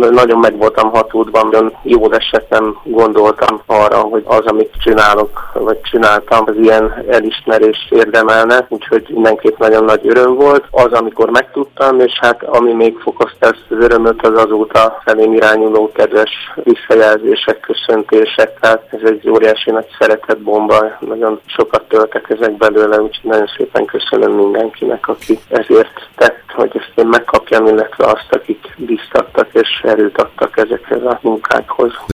nagyon meg voltam hatódva, nagyon jól esetem gondoltam arra, hogy az, amit csinálok, vagy csináltam, az ilyen elismerést érdemelne, úgyhogy mindenképp nagyon nagy öröm volt. Az, amikor megtudtam, és hát ami még fokozta ezt az örömöt, az azóta felém irányuló kedves visszajelzések, köszöntések, tehát ez egy óriási nagy szeretetbomba, nagyon sokat töltek ezek belőle, úgyhogy nagyon szépen köszönöm mindenkinek, aki ezért tett, hogy ezt én megkapjam, illetve azt, akik biztattak és erőt adtak ezekhez a munkákhoz.